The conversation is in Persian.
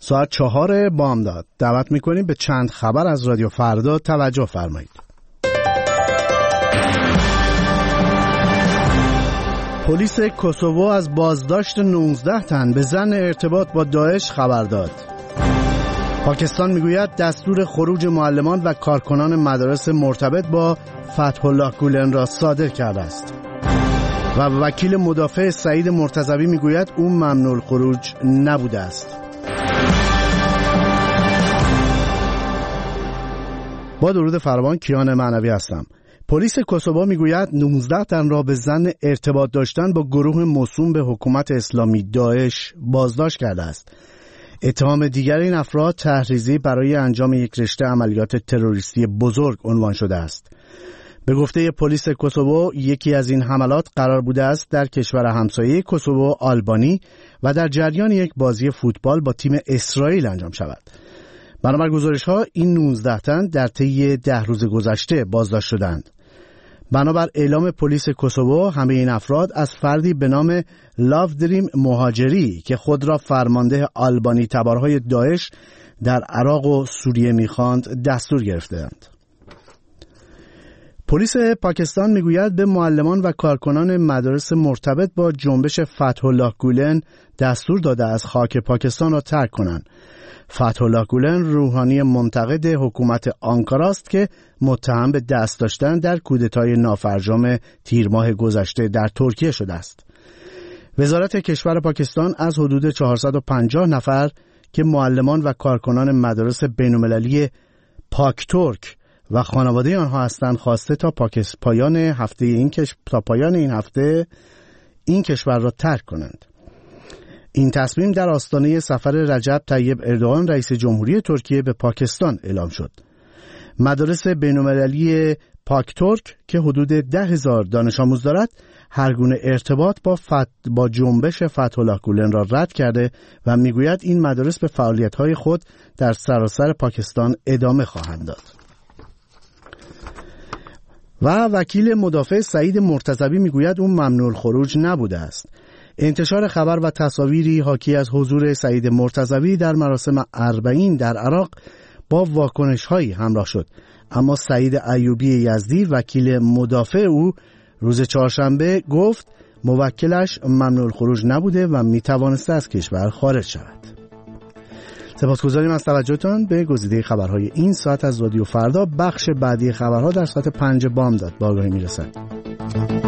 ساعت 4 بامداد. دعوت میکنیم به چند خبر از رادیو فردا توجه فرمایید. پلیس کوسوو از بازداشت 19 تن به ظن ارتباط با داعش خبر داد. پاکستان میگوید دستور خروج معلمان و کارکنان مدارس مرتبط با فتح الله گولن را صادر کرده است. و وکیل مدافع سعید مرتضوی میگوید او ممنوع الخروج نبوده است. با درود فراوان، کیان معنوی هستم. پلیس کوسوو میگوید 19 تن را به ظن ارتباط داشتن با گروه موسوم به حکومت اسلامی داعش بازداشت کرده است. اتهام دیگر این افراد تحریضی برای انجام یک رشته عملیات تروریستی بزرگ عنوان شده است. به گفته پلیس کوسوو یکی از این حملات قرار بوده است در کشور همسایه کوسوو آلبانی و در جریان یک بازی فوتبال با تیم اسرائیل انجام شود. بنابر گزارش‌ها این 19 تن در طی 10 روز گذشته بازداشت شدند. بنابر اعلام پلیس کوسوو همه این افراد از فردی به نام لاودریم مهاجری که خود را فرمانده آلبانی تبارهای داعش در عراق و سوریه می‌خواند دستور گرفته‌اند. پلیس پاکستان میگوید به معلمان و کارکنان مدارس مرتبط با جنبش فتح الله گولن دستور داده از خاک پاکستان را ترک کنند. فتح الله گولن روحانی منتقد حکومت آنکارا است که متهم به دست داشتن در کودتای نافرجام تیر ماه گذشته در ترکیه شده است. وزارت کشور پاکستان از حدود 450 نفر که معلمان و کارکنان مدارس بین‌المللی پاک ترک و خانواده آنها هستند خواسته تا پایان این هفته این کشور را ترک کنند. این تصمیم در آستانه سفر رجب طیب اردوغان رئیس جمهوری ترکیه به پاکستان اعلام شد. مدارس بین‌المللی پاک ترک که حدود 10,000 دانش آموز دارد هر گونه ارتباط با جنبش فتح الله گولن را رد کرده و میگوید این مدارس به فعالیت‌های خود در سراسر پاکستان ادامه خواهند داد. و وکیل مدافع سعید مرتضوی میگوید اون ممنوع الخروج نبوده است. انتشار خبر و تصاویری حاکی از حضور سعید مرتضوی در مراسم 40 در عراق با واکنش‌هایی همراه شد، اما سعید ایوبی یزدی وکیل مدافع او روز چهارشنبه گفت موکلش ممنوع الخروج نبوده و میتوانسته از کشور خارج شود. سپاسگزاریم از توجهتان به گزیده خبرهای این ساعت از رادیو فردا. بخش بعدی خبرها در ساعت 5 بامداد با آگاهی میرسد.